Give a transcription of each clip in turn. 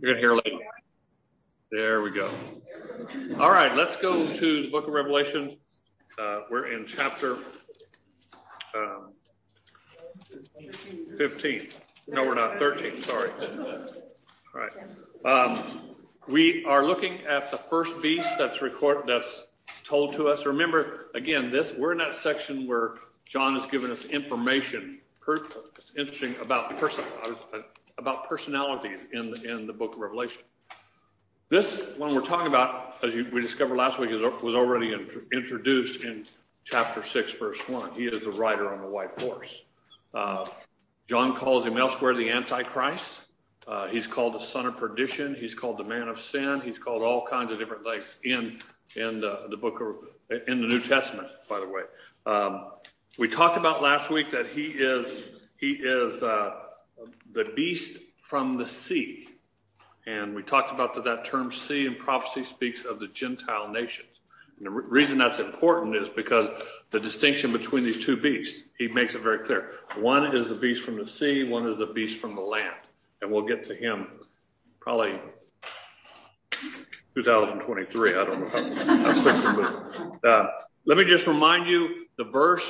You're going to hear later. There we go. All right, let's go to the book of Revelation. We're in chapter 15. No, we're not. 13, sorry. All right. We are looking at the first beast that's told to us. Remember, again, we're in that section where John has given us information. It's interesting about personalities in the book of Revelation. This one we're talking about, as we discovered last week, was already introduced in chapter 6, verse 1. He is the rider on the white horse. John calls him elsewhere the Antichrist. He's called the son of perdition. He's called the man of sin. He's called all kinds of different things in the New Testament, by the way. We talked about last week that he is the beast from the sea. And we talked about that term sea in prophecy speaks of the Gentile nations. And the reason that's important is because the distinction between these two beasts, he makes it very clear. One is the beast from the sea, one is the beast from the land. And we'll get to him probably 2023. I don't know how quick we're moving. Let me just remind you the verse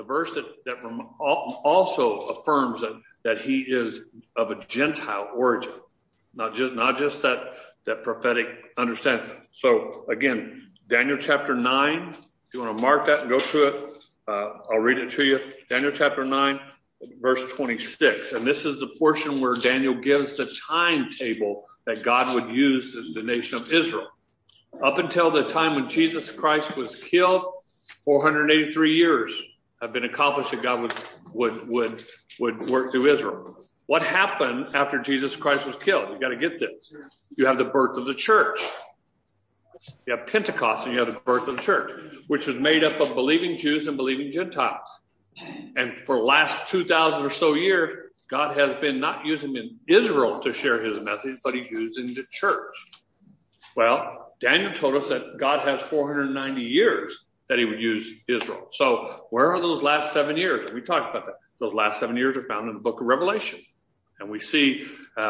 that also affirms that he is of a Gentile origin. Not just that prophetic understanding. So again, Daniel chapter 9, if you want to mark that and go to it, I'll read it to you. Daniel chapter 9, verse 26. And this is the portion where Daniel gives the timetable that God would use the nation of Israel. Up until the time when Jesus Christ was killed, 483 years have been accomplished that God would work through Israel. What happened after Jesus Christ was killed? You got to get this. You have the birth of the church. You have Pentecost and you have the birth of the church, which was made up of believing Jews and believing Gentiles. And for the last 2,000 or so years, God has been not using in Israel to share his message, but he's using the church. Well, Daniel told us that God has 490 years that he would use Israel. So where are those last 7 years? We talked about that. Those last 7 years are found in the book of Revelation. And we see,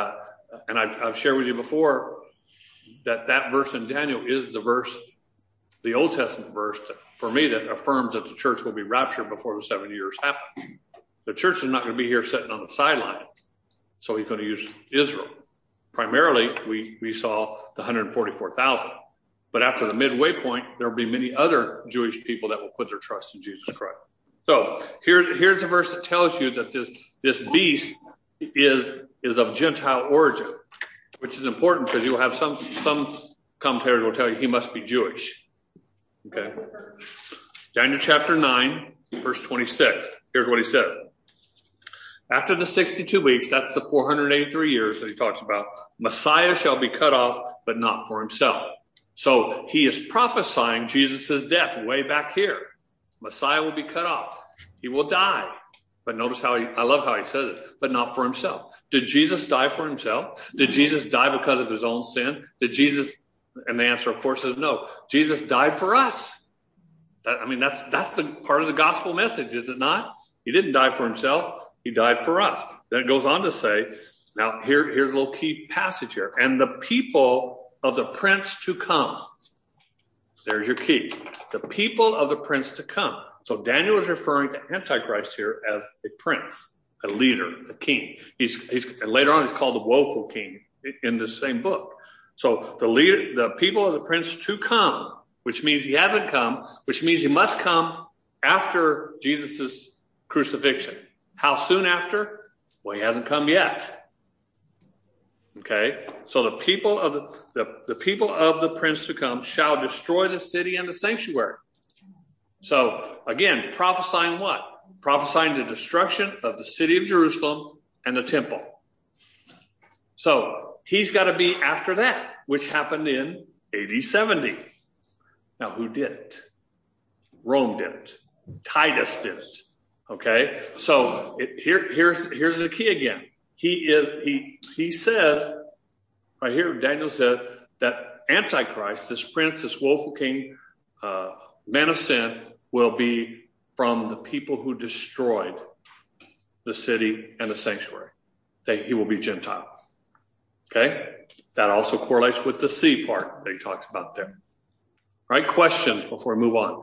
and I've shared with you before, that verse in Daniel is the verse, the Old Testament verse, for me, that affirms that the church will be raptured before the 7 years happen. The church is not going to be here sitting on the sideline. So he's going to use Israel. Primarily, we saw the 144,000. But after the midway point, there will be many other Jewish people that will put their trust in Jesus Christ. So here's a verse that tells you that this beast is of Gentile origin, which is important because you'll have some commentators will tell you he must be Jewish. Okay. Daniel chapter 9, verse 26. Here's what he said. After the 62 weeks, that's the 483 years that he talks about, Messiah shall be cut off, but not for himself. So he is prophesying Jesus' death way back here. Messiah will be cut off. He will die. But notice I love how he says it, but not for himself. Did Jesus die for himself? Did Jesus die because of his own sin? And the answer, of course, is no. Jesus died for us. That's the part of the gospel message, is it not? He didn't die for himself. He died for us. Then it goes on to say, now here's a little key passage here. And the people of the prince to come. There's your key. The people of the prince to come. So Daniel is referring to Antichrist here as a prince, a leader, a king. And later on he's called the woeful king in the same book. So the people of the prince to come, which means he hasn't come, which means he must come after Jesus' crucifixion. How soon after? Well, he hasn't come yet. Okay, so the people of the prince to come shall destroy the city and the sanctuary. So again, prophesying what? Prophesying the destruction of the city of Jerusalem and the temple. So he's got to be after that, which happened in AD 70. Now, who did it? Rome did it. Titus did it. Okay, so here's the key again. He says right here, Daniel said that Antichrist, this prince, this woeful king, man of sin, will be from the people who destroyed the city and the sanctuary. He will be Gentile. Okay? That also correlates with the sea part that he talks about there. Right? Questions before we move on?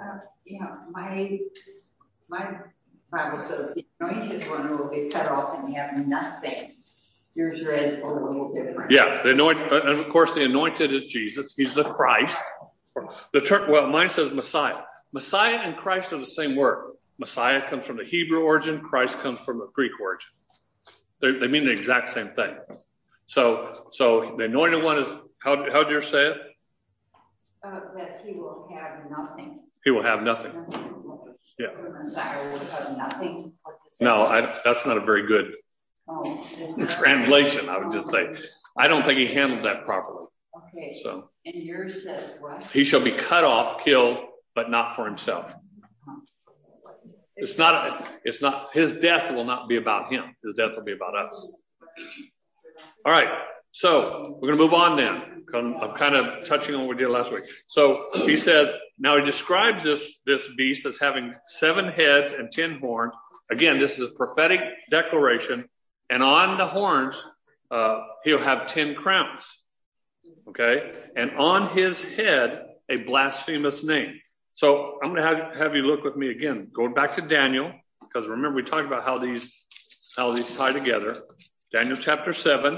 My Bible says the anointed one will be cut off and have nothing. Yours read a little different. Yeah, the anointed, and of course the anointed is Jesus. He's the Christ. Mine says Messiah. Messiah and Christ are the same word. Messiah comes from the Hebrew origin. Christ comes from the Greek origin. They mean the exact same thing. So the anointed one is, how did yours say it? That he will have nothing. He will have nothing. Yeah. The Messiah will have nothing. No, that's not a very good translation, I would just say. I don't think he handled that properly. Okay. So. And yours says what? He shall be cut off, killed, but not for himself. It's not, his death will not be about him. His death will be about us. All right. So we're going to move on then. I'm kind of touching on what we did last week. So he said, now he describes this beast as having 7 heads and 10 horns. Again, this is a prophetic declaration. And on the horns, he'll have 10 crowns. Okay. And on his head, a blasphemous name. So I'm going to have you look with me again, going back to Daniel, because remember we talked about how these tie together. Daniel chapter 7.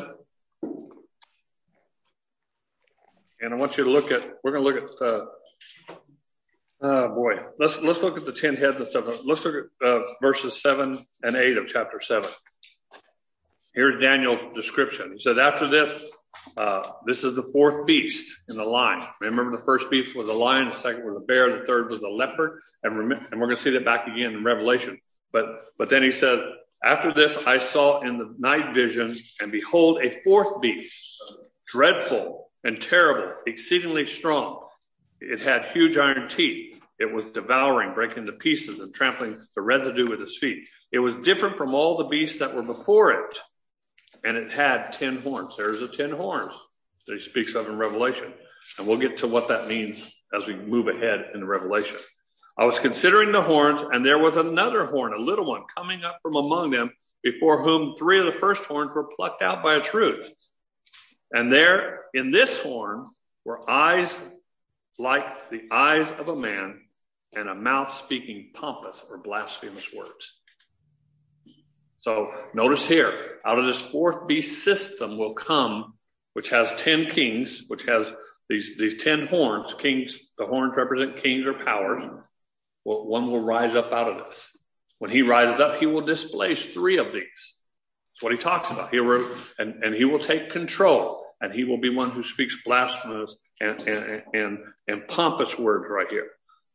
And I want you to look at, we're going to look at, let's look at the 10 heads and stuff. Let's look at verses 7 and 8 of chapter 7. Here's Daniel's description. He said, after this, this is the 4th beast in the line. Remember, the first beast was a lion, the second was a bear, the third was a leopard, and we're going to see that back again in Revelation. But then he said, after this I saw in the night vision, and behold, a 4th beast, dreadful and terrible, exceedingly strong. It had huge iron teeth. It was devouring, breaking to pieces, and trampling the residue with its feet. It was different from all the beasts that were before it, and it had 10 horns. There's the 10 horns that he speaks of in Revelation. And we'll get to what that means as we move ahead in the Revelation. I was considering the horns, and there was another horn, a little one, coming up from among them, before whom 3 of the first horns were plucked out by its roots. And there in this horn were eyes like the eyes of a man, and a mouth speaking pompous or blasphemous words. So notice here, out of this 4th beast system will come, which has 10 kings, which has these 10 horns. Kings, the horns represent kings or powers. Well, one will rise up out of this. When he rises up, he will displace 3 of these. That's what he talks about. He will take control, and he will be one who speaks blasphemous and pompous words right here.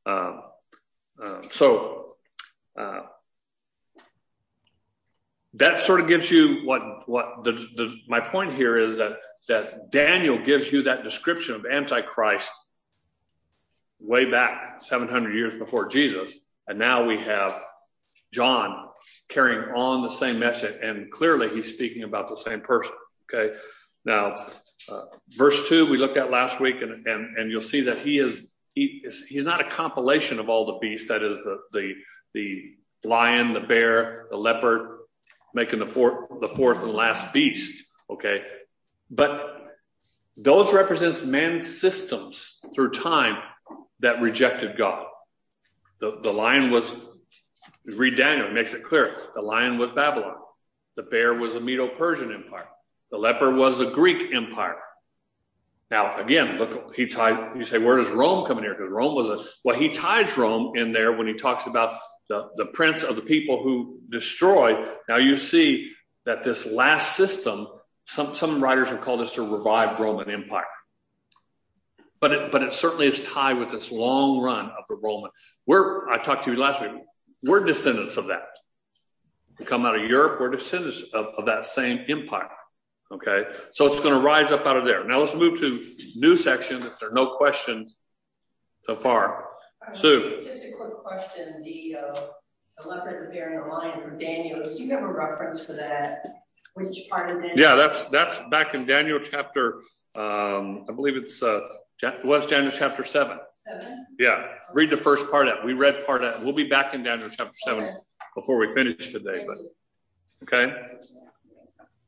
That sort of gives you what my point here is that Daniel gives you that description of Antichrist way back 700 years before Jesus, and now we have John carrying on the same message, and clearly he's speaking about the same person. Okay, now verse 2 we looked at last week, and you'll see that he's not a compilation of all the beasts. That is the lion, the bear, the leopard, making the fourth and last beast. Okay, but those represents man's systems through time that rejected God. The lion was, read Daniel, it makes it clear. The lion was Babylon. The bear was a Medo-Persian empire. The leopard was a Greek empire. Now, again, look, he ties, you say, where does Rome come in here? Because Rome was he ties Rome in there when he talks about the prince of the people who destroyed. Now you see that this last system, some writers have called this the revived Roman Empire. But it certainly is tied with this long run of the Roman. I talked to you last week. We're descendants of that. We come out of Europe. We're descendants of that same empire. Okay, so it's going to rise up out of there. Now let's move to new section. If there are no questions so far, Sue. Just a quick question: the leopard, the bear, and the lion for Daniel. Do you have a reference for that? Which part of Daniel? Yeah, that's back in Daniel chapter. I believe it's Daniel chapter 7. 7? Yeah, read the first part of that. We read part of that. We'll be back in Daniel chapter 7 before we finish today. But okay.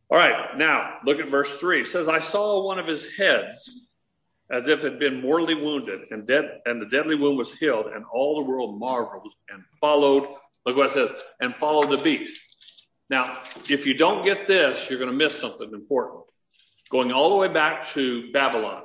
All right, now look at verse 3. It says, I saw one of his heads as if it had been mortally wounded, and the deadly wound was healed, and all the world marveled and followed, look what it says, and followed the beast. Now, if you don't get this, you're going to miss something important. Going all the way back to Babylon.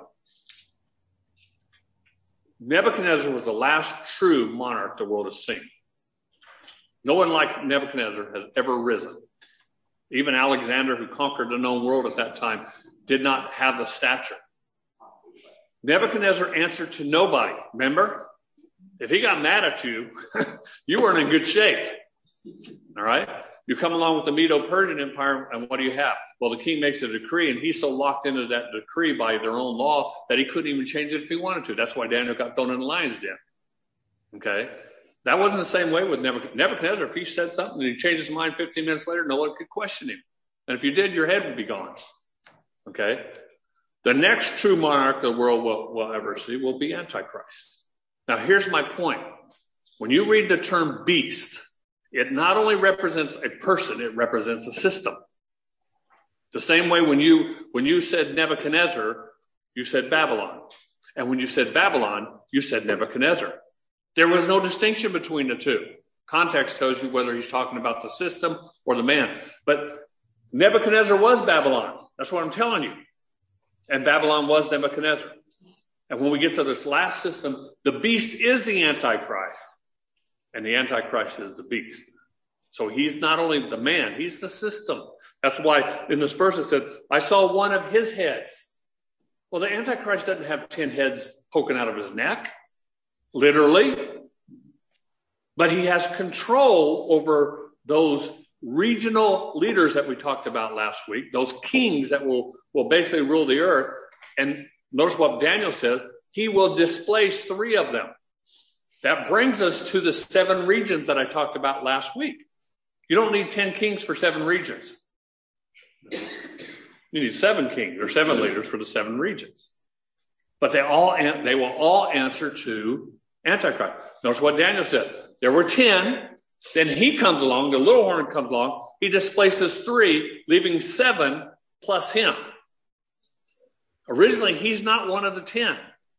Nebuchadnezzar was the last true monarch the world has seen. No one like Nebuchadnezzar has ever risen. Even Alexander, who conquered the known world at that time, did not have the stature. Nebuchadnezzar answered to nobody. Remember? If he got mad at you, you weren't in good shape. All right? You come along with the Medo-Persian Empire, and what do you have? Well, the king makes a decree, and he's so locked into that decree by their own law that he couldn't even change it if he wanted to. That's why Daniel got thrown in the lion's den. Okay? That wasn't the same way with Nebuchadnezzar. If he said something and he changed his mind 15 minutes later, no one could question him. And if you did, your head would be gone. Okay? The next true monarch the world will ever see will be Antichrist. Now, here's my point. When you read the term beast, it not only represents a person, it represents a system. The same way when you said Nebuchadnezzar, you said Babylon. And when you said Babylon, you said Nebuchadnezzar. There was no distinction between the two. Context tells you whether he's talking about the system or the man. But Nebuchadnezzar was Babylon. That's what I'm telling you. And Babylon was Nebuchadnezzar. And when we get to this last system, the beast is the Antichrist. And the Antichrist is the beast. So he's not only the man, he's the system. That's why in this verse it said, I saw one of his heads. Well, the Antichrist doesn't have 10 heads poking out of his neck, literally. But he has control over those regional leaders that we talked about last week, those kings that will basically rule the earth. And notice what Daniel says, he will displace 3 of them. That brings us to the 7 regions that I talked about last week. You don't need 10 kings for 7 regions. You need 7 kings or 7 leaders for the 7 regions. But they will all answer to Antichrist. Notice what Daniel said. There were 10. Then he comes along, the little horn comes along. He displaces 3, leaving 7 plus him. Originally, he's not one of the 10.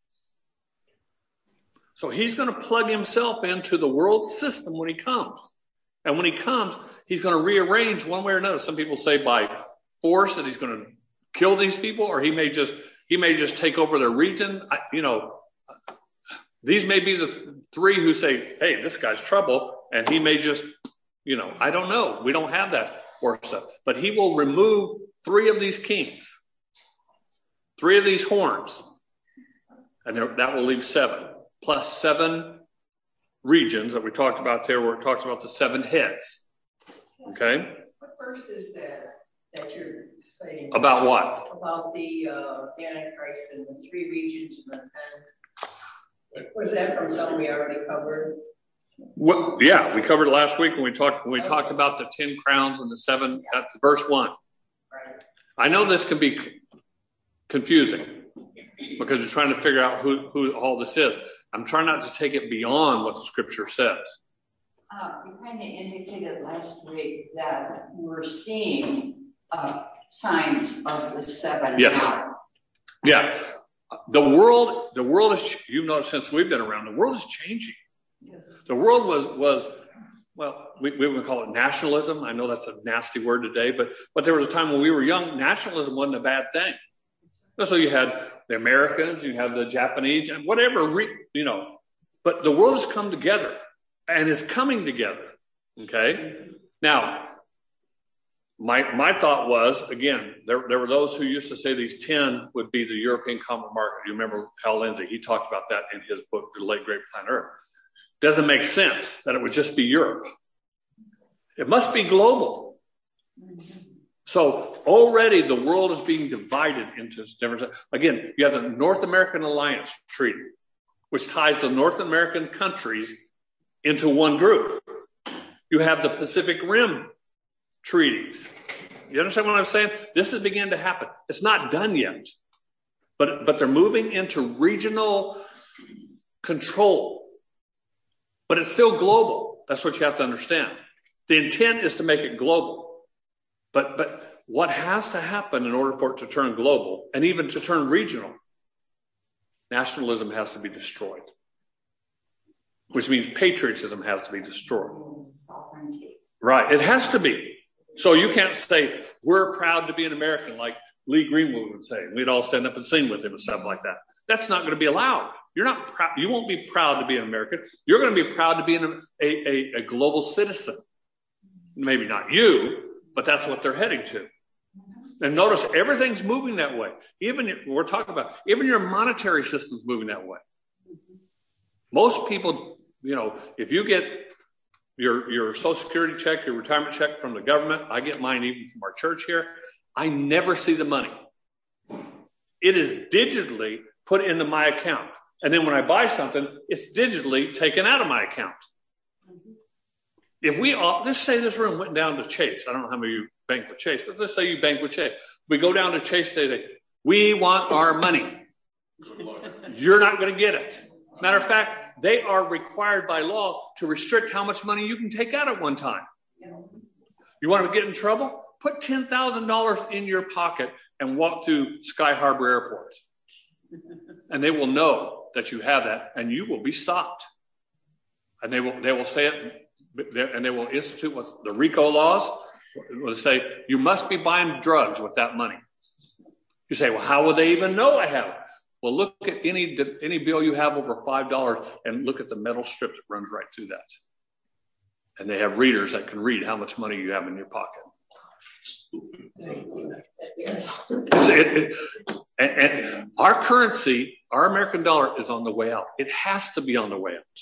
So he's going to plug himself into the world system when he comes. And when he comes, he's going to rearrange one way or another. Some people say by force that he's going to kill these people, or he may just take over their region. These may be the 3 who say, hey, this guy's trouble. And he may just, I don't know. We don't have that force. But he will remove 3 of these kings, 3 of these horns. And that will leave 7. Plus 7 regions that we talked about there, where it talks about the 7 heads. Okay? What verse is that you're citing? About what? About the Antichrist and the 3 regions and the 10. Was that from something we already covered? Well, yeah, we covered it last week when we talked about the 10 crowns and the 7. That's verse 1. Right. I know this can be confusing because you're trying to figure out who all this is. I'm trying not to take it beyond what the scripture says. You kind of indicated last week that we're seeing signs of the 7. Yes. Now. Yeah. The world is, you've noticed since we've been around, the world is changing. Yes. The world was we would call it nationalism. I know that's a nasty word today, but there was a time when we were young, nationalism wasn't a bad thing. So you had the Americans, you have the Japanese, and whatever, but the world has come together and is coming together. Okay. Now, my thought was, again, there were those who used to say these 10 would be the European common market. You remember Hal Lindsey, he talked about that in his book, The Late Great Planet Earth. Doesn't make sense that it would just be Europe. It must be global. So already the world is being divided into different. Again, you have the North American Alliance Treaty, which ties the North American countries into one group. You have the Pacific Rim treaties. You understand what I'm saying? This is beginning to happen. It's not done yet, but they're moving into regional control. But it's still global. That's what you have to understand. The intent is to make it global. But what has to happen in order for it to turn global and even to turn regional? Nationalism has to be destroyed, which means patriotism has to be destroyed. Right, it has to be. So you can't say, we're proud to be an American, like Lee Greenwood would say. We'd all stand up and sing with him and stuff like that. That's not going to be allowed. You're not proud. You won't be proud to be an American. You're going to be proud to be a global citizen. Maybe not you, but that's what they're heading to. And notice everything's moving that way. Even your monetary system's moving that way. Most people, if you get your Social Security check, your retirement check from the government, I get mine even from our church here. I never see the money. It is digitally put into my account. And then when I buy something, it's digitally taken out of my account. If we all, let's say this room went down to Chase. I don't know how many of you bank with Chase, but let's say you bank with Chase. We go down to Chase, they say, we want our money. You're not going to get it. Matter of fact, they are required by law to restrict how much money you can take out at one time. You want to get in trouble? Put $10,000 in your pocket and walk through Sky Harbor Airport. And they will know that you have that, and you will be stopped. And they will say it, and they will institute what's the RICO laws. Will say you must be buying drugs with that money. You say, well, how would they even know I have it? Well, look at any bill you have over $5 and look at the metal strip that runs right through that. And they have readers that can read how much money you have in your pocket. And our currency, our American dollar, is on the way out. It has to be on the way out.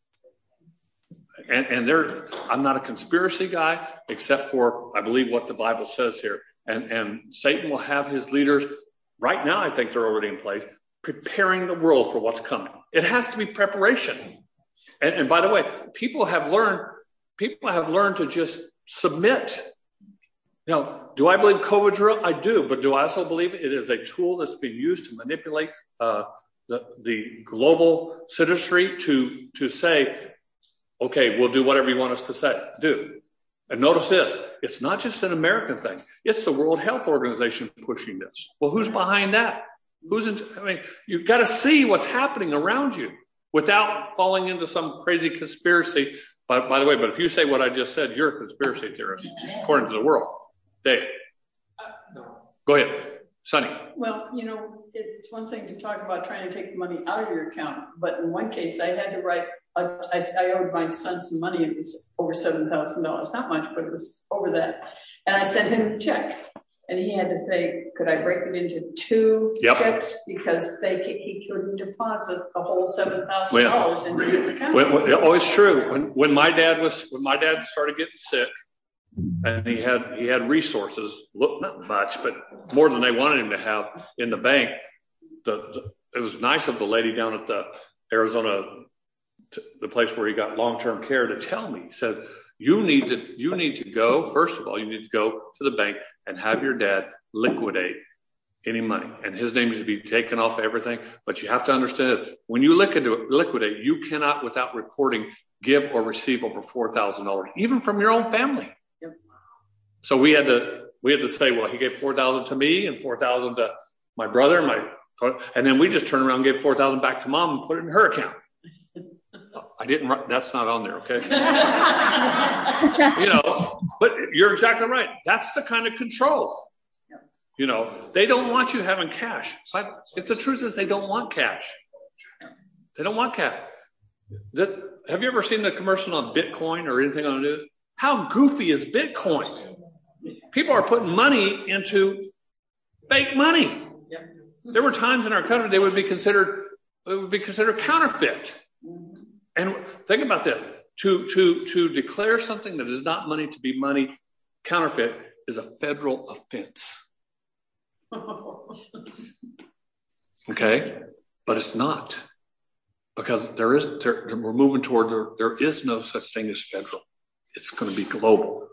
And I'm not a conspiracy guy, except for I believe what the Bible says here. And Satan will have his leaders, right now I think they're already in place, preparing the world for what's coming. It has to be preparation. And by the way, people have learned to just submit. Do I believe COVID's real? I do, but do I also believe it is a tool that's being used to manipulate the global citizenry to say, okay, we'll do whatever you want us to do. And notice this, it's not just an American thing. It's the World Health Organization pushing this. Well, who's behind that? You've got to see what's happening around you without falling into some crazy conspiracy. By the way, but if you say what I just said, you're a conspiracy theorist, according to the world. Dave. No. Go ahead. Sonny. Well, it's one thing to talk about trying to take money out of your account, but in one case I had to write, I owed my son some money. It was over $7,000, not much, but it was over that. And I sent him a check, and he had to say, could I break it into two checks? Because he couldn't deposit the whole $7,000 into his account. It's true. When my dad started getting sick, and he had resources, not much, but more than they wanted him to have in the bank. It was nice of the lady down at the Arizona, the place where he got long-term care, to tell me. He said, you need to go, first of all, you need to go to the bank and have your dad liquidate any money. And his name needs to be taken off everything. But you have to understand that when you liquidate, you cannot, without reporting, give or receive over $4,000, even from your own family. So we had to say, well, he gave $4,000 to me and $4,000 to my brother, and then we just turned around and gave $4,000 back to mom and put it in her account. I didn't. That's not on there, okay? But you're exactly right. That's the kind of control. They don't want you having cash. If the truth is, they don't want cash. They don't want cash. Have you ever seen the commercial on Bitcoin or anything on the news? How goofy is Bitcoin? People are putting money into fake money. Yep. There were times in our country it would be considered counterfeit. And think about that. To declare something that is not money to be money, counterfeit, is a federal offense. Okay, but it's not, because we're moving toward there is no such thing as federal. It's going to be global.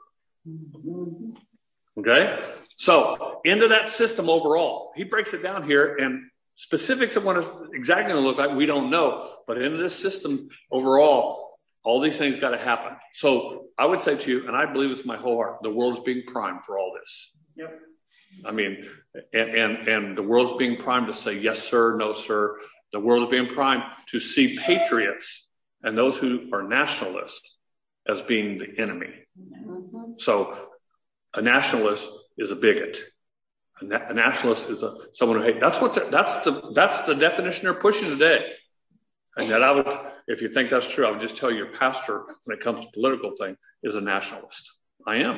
Okay, so into that system overall, he breaks it down here, and specifics of what it's exactly going to look like, we don't know. But into this system overall, all these things got to happen. So I would say to you, and I believe this with my whole heart, the world is being primed for all this. Yep. I mean, and the world's being primed to say, yes, sir, no, sir. The world is being primed to see patriots and those who are nationalists as being the enemy. So a nationalist is a bigot. A nationalist is someone who hates. That's the definition they're pushing today. And that I would, if you think that's true, I would just tell you your pastor, when it comes to political thing, is a nationalist. I am.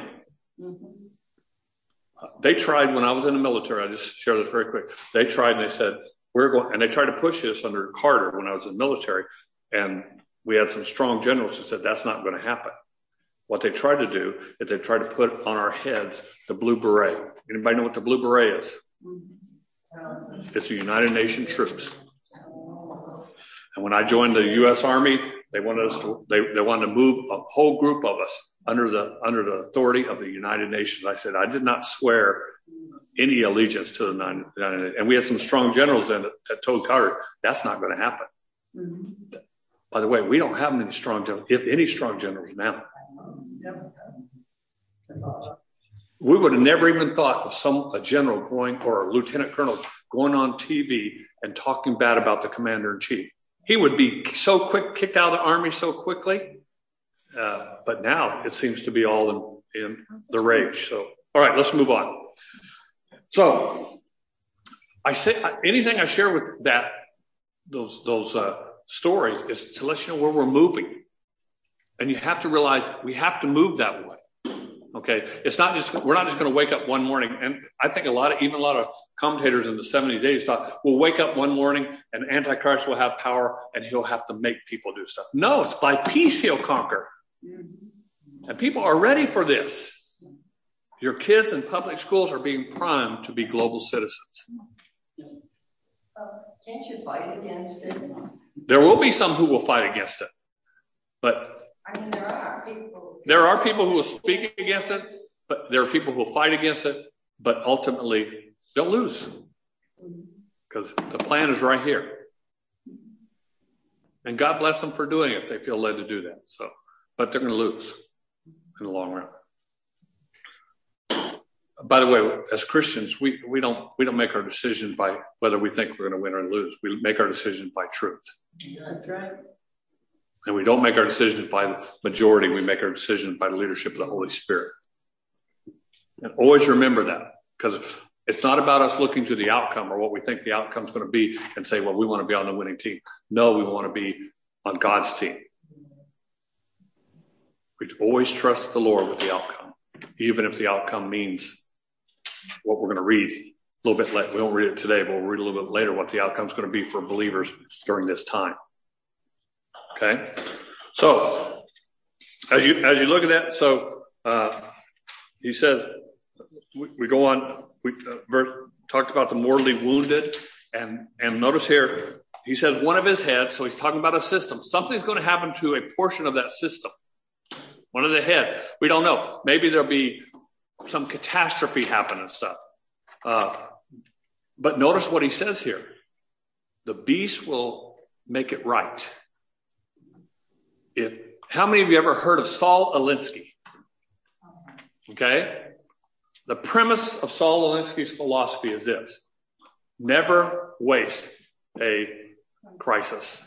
They tried when I was in the military. I just share this very quick. They tried and they said, and they tried to push this under Carter when I was in the military. And we had some strong generals who said, that's not going to happen. What they tried to do is they tried to put on our heads the blue beret. Anybody know what the blue beret is? It's the United Nations troops. And when I joined the U.S. Army, they wanted to move a whole group of us under the authority of the United Nations. I said, I did not swear any allegiance to the United Nations. And we had some strong generals then that told Carter, that's not going to happen. By the way, we don't have any strong generals, if any strong generals now. We would have never even thought of a general going, or a lieutenant colonel going on TV and talking bad about the commander in chief. He would be so quick, kicked out of the army so quickly. But now it seems to be all in the rage. So, all right, let's move on. So I say anything I share with those stories is to let you know where we're moving. And you have to realize we have to move that way. Okay, we're not just going to wake up one morning. And I think a lot of commentators in the 70s, 80s thought we'll wake up one morning and Antichrist will have power and he'll have to make people do stuff. No, it's by peace he'll conquer. And people are ready for this. Your kids in public schools are being primed to be global citizens. Can't you fight against it? There will be some who will fight against it. But I mean, there are people. There are people who will speak against it, but there are people who will fight against it, but ultimately they'll lose because the plan is right here. And God bless them for doing it if they feel led to do that. So, but they're going to lose in the long run. By the way, as Christians, we don't make our decisions by whether we think we're going to win or lose. We make our decisions by truth. That's right. And we don't make our decisions by the majority. We make our decisions by the leadership of the Holy Spirit. And always remember that, because it's not about us looking to the outcome or what we think the outcome is going to be and say, well, we want to be on the winning team. No, we want to be on God's team. We always trust the Lord with the outcome, even if the outcome means what we're going to read a little bit later. We won't read it today, but we'll read a little bit later what the outcome is going to be for believers during this time. Okay, so as you look at that, so he says we go on. We talked about the mortally wounded, and notice here he says one of his heads. So he's talking about a system. Something's going to happen to a portion of that system. One of the head. We don't know. Maybe there'll be some catastrophe happen and stuff. But notice what he says here: the beast will make it right. How many of you ever heard of Saul Alinsky? Okay. The premise of Saul Alinsky's philosophy is this: never waste a crisis.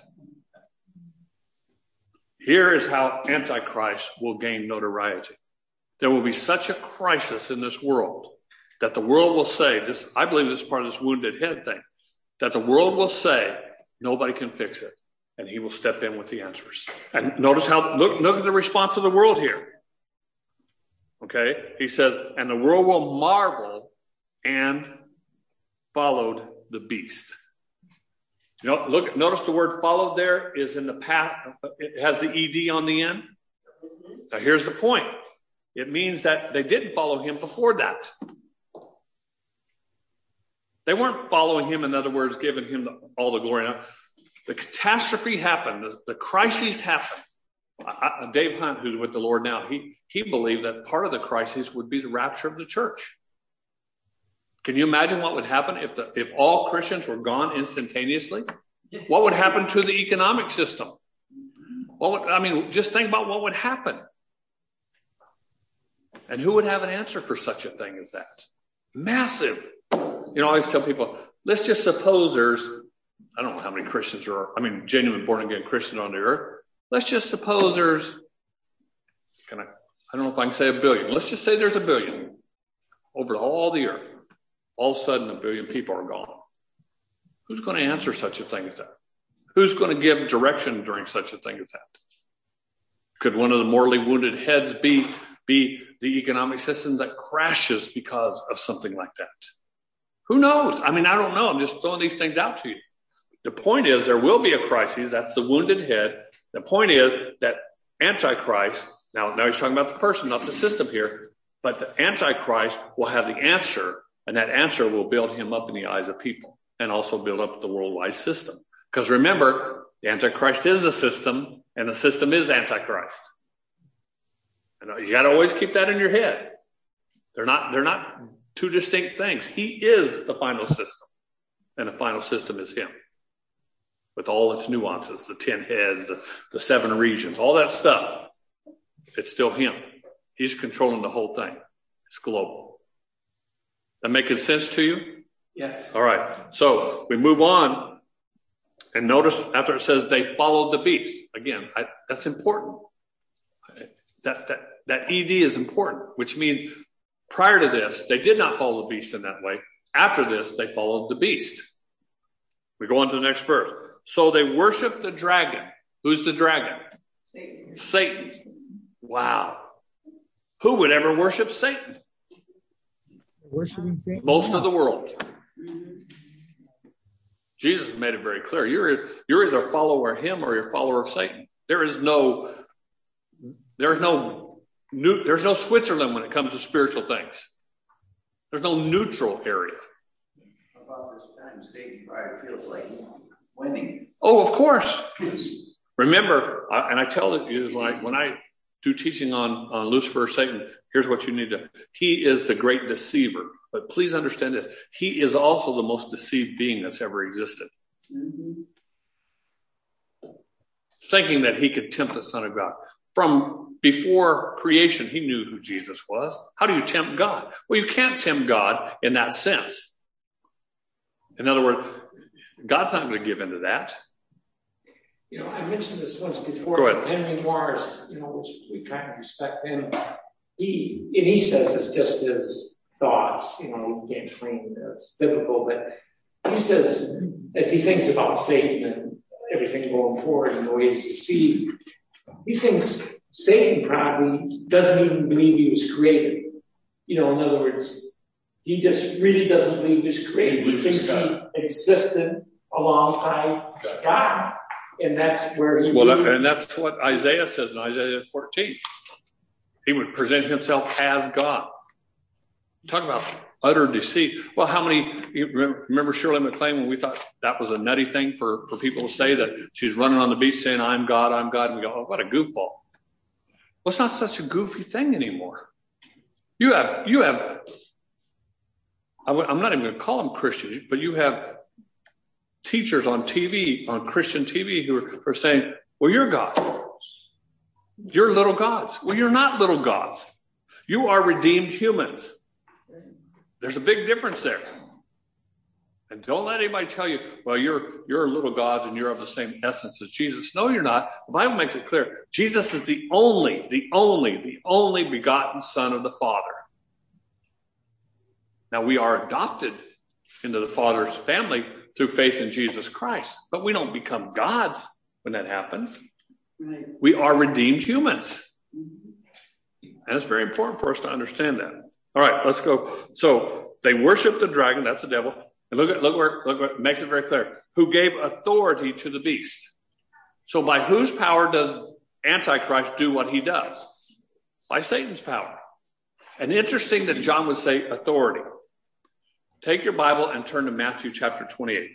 Here is how Antichrist will gain notoriety. There will be such a crisis in this world that the world will say, this, I believe this is part of this wounded head thing, that the world will say, nobody can fix it. And he will step in with the answers. And notice look at the response of the world here. Okay, he says, and the world will marvel and followed the beast. You know, notice the word followed there is in the past. It has the ED on the end. Now here's the point. It means that they didn't follow him before that. They weren't following him, in other words, giving him all the glory. Now, the catastrophe happened. The crises happened. Dave Hunt, who's with the Lord now, he believed that part of the crisis would be the rapture of the church. Can you imagine what would happen if all Christians were gone instantaneously? What would happen to the economic system? Just think about what would happen. And who would have an answer for such a thing as that? Massive. I always tell people, let's just suppose there's, I don't know how many Christians genuine born-again Christians on the earth. Let's just suppose there's, I don't know if I can say 1 billion. Let's just say there's 1 billion over all the earth. All of a sudden, 1 billion people are gone. Who's going to answer such a thing as that? Who's going to give direction during such a thing as that? Could one of the morally wounded heads be the economic system that crashes because of something like that? Who knows? I don't know. I'm just throwing these things out to you. The point is there will be a crisis. That's the wounded head. The point is that Antichrist, now he's talking about the person, not the system here, but the Antichrist will have the answer, and that answer will build him up in the eyes of people and also build up the worldwide system. Because remember, the Antichrist is the system, and the system is Antichrist. And you got to always keep that in your head. They're not two distinct things. He is the final system, and the final system is him, with all its nuances, the 10 heads, the 7 regions, all that stuff. It's still him. He's controlling the whole thing. It's global. That making sense to you? Yes. All right. So we move on, and notice after it says they followed the beast. Again, that's important. That ED is important, which means prior to this, they did not follow the beast in that way. After this, they followed the beast. We go on to the next verse. So they worshiped the dragon. Who's the dragon? Satan. Wow. Who would ever worship Satan? Worshiping Satan? Most of the world. Jesus made it very clear. You're either a follower of him or you're a follower of Satan. There's no Switzerland when it comes to spiritual things. There's no neutral area. About this time, Satan probably feels like winning. Oh, of course. Remember, and I tell you, like when I do teaching on Lucifer, Satan, here's what you need to. He is the great deceiver. But please understand this. He is also the most deceived being that's ever existed. Mm-hmm. Thinking that he could tempt the Son of God. From before creation, he knew who Jesus was. How do you tempt God? Well, you can't tempt God in that sense. In other words, God's not going to give into that. I mentioned this once before. Go ahead. Henry Morris, which we kind of respect him. He says it's just his thoughts. You can't claim that it's biblical, but he says as he thinks about Satan and everything going forward and the way he's deceived, he thinks Satan probably doesn't even believe he was created. In other words, he just really doesn't believe he was created. He thinks he existed alongside God. And that's where he... and that's what Isaiah says in Isaiah 14. He would present himself as God. Talk about utter deceit. Well, how many... You remember Shirley MacLaine when we thought that was a nutty thing for people to say, that she's running on the beach saying, I'm God, I'm God. And we go, oh, what a goofball. Well, it's not such a goofy thing anymore. You have... I'm not even going to call them Christians, but you have teachers on TV, on Christian TV, who are saying, well, you're God. You're little gods. Well, you're not little gods. You are redeemed humans. There's a big difference there. And don't let anybody tell you, well, you're little gods and you're of the same essence as Jesus. No, you're not. The Bible makes it clear. Jesus is the only begotten Son of the Father. Now, we are adopted into the Father's family through faith in Jesus Christ, but we don't become gods when that happens. Right. We are redeemed humans. And it's very important for us to understand that. All right, let's go. So they worship the dragon, that's the devil. And look where it makes it very clear. Who gave authority to the beast. So by whose power does Antichrist do what he does? By Satan's power. And interesting that John would say authority. Take your Bible and turn to Matthew chapter 28.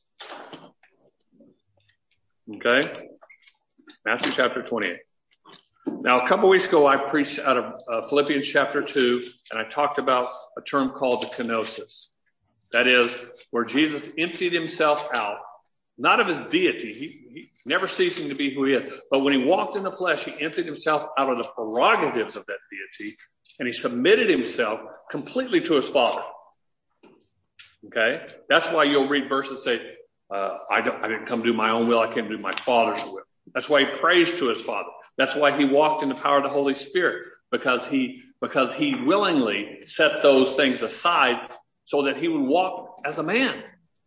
Okay? Matthew chapter 28. Now, a couple weeks ago, I preached out of Philippians chapter 2, and I talked about a term called the kenosis. That is, where Jesus emptied himself out, not of his deity. He never ceasing to be who he is. But when he walked in the flesh, he emptied himself out of the prerogatives of that deity, and he submitted himself completely to his Father. Okay? That's why you'll read verses that say, I didn't come to do my own will, I came to do my Father's will. That's why he prays to his Father. That's why he walked in the power of the Holy Spirit, because he willingly set those things aside so that he would walk as a man,